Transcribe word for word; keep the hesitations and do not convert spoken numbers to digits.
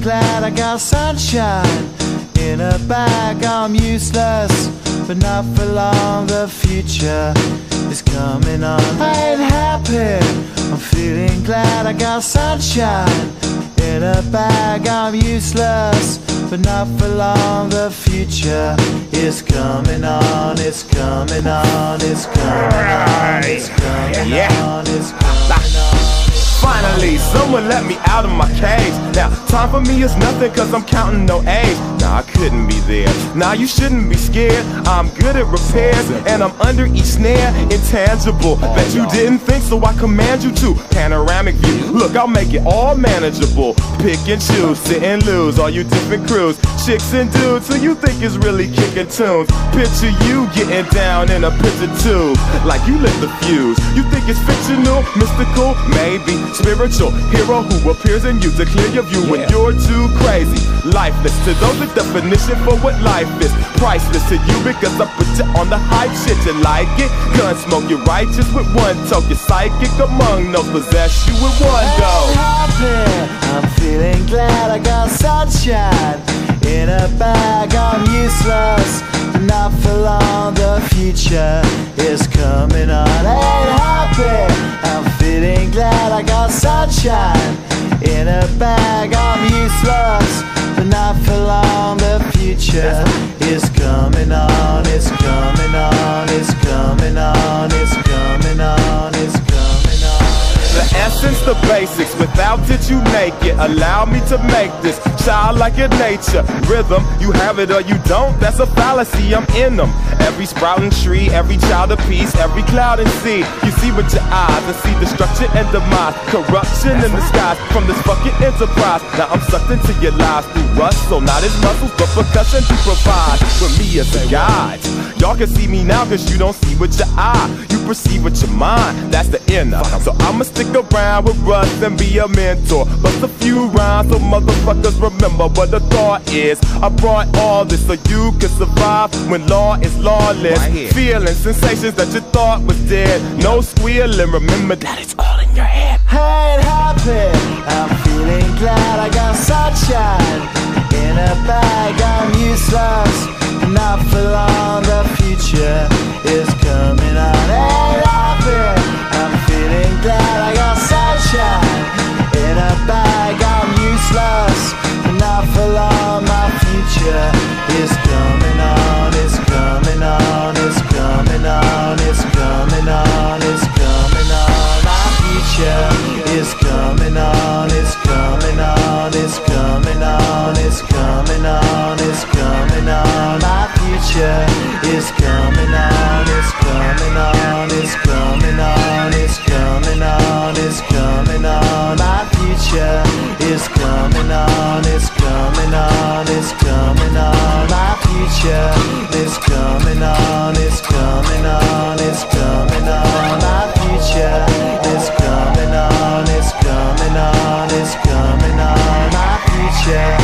glad I got sunshine in a bag. I'm useless, but not for long. The future is coming on. I ain't happy, I'm feeling glad I got sunshine in a bag. I'm useless, but not for long. The future is coming on. It's coming on. It's coming on. It's coming on. It's coming on. Finally, someone let me out of my cage. Now, time for me is nothing cause I'm counting no age. Nah, I couldn't be there. Nah, you shouldn't be scared. I'm good at repairs and I'm under each snare. Intangible, bet you didn't think, so I command you to. Panoramic view, look, I'll make it all manageable. Pick and choose, sit and lose, all you different crews. Chicks and dudes who you think is really kicking tunes. Picture you getting down in a picture tube, like you lit the fuse. You think it's fictional, mystical, maybe spiritual hero who appears in you to clear your view when you're too crazy. Lifeless to those, the definition for what life is. Priceless to you because I put you on the hype shit. You like it? Gun smoke, you're righteous with one toke. You're psychic among those, possess you with one go. I'm happy, I'm feeling glad I got sunshine in a bag. I'm useless, but not for long. The future is coming on. I ain't happy, I'm feeling glad I got sunshine in a bag. I'm useless, but not for long. The future is coming on. It's coming on. It's coming on. It's coming on. It's coming on. The essence, the basics, without it you make it. Allow me to make this childlike in nature. Rhythm, you have it or you don't, that's a fallacy, I'm in them. Every sprouting tree, every child of peace, every cloud and sea. You see with your eyes and see destruction and demise. Corruption in the skies from this fucking enterprise. Now I'm sucked into your lives through rust, so not as muscles but percussion to provide with me as a guide. Y'all can see me now cause you don't see with your eye. You perceive with your mind, that's the inner. So I'ma stick around with Russ and be a mentor. Bust a few rhymes so motherfuckers remember what the thought is. I brought all this so you can survive when law is lawless. Right, feeling sensations that you thought was dead. No squealing, remember that it's all in your head. I ain't happy, I'm feeling glad I got sunshine in a bag. I'm useless, not for long. The future is coming on. I ain't happy, I'm feeling glad I got sunshine in a bag. I'm useless, not for long. My future is coming on. It's coming on. It's coming on. It's coming on. It's coming on. My future is coming on. It's coming on. It's coming on. It's coming on. It's coming on. My future is coming on. It's coming on. It's coming on. It's coming on. It's coming on. My future is coming on. It's coming on. It's coming on. My future is coming on. It's coming on. It's coming on. My future is coming on. It's coming on. It's coming on. My future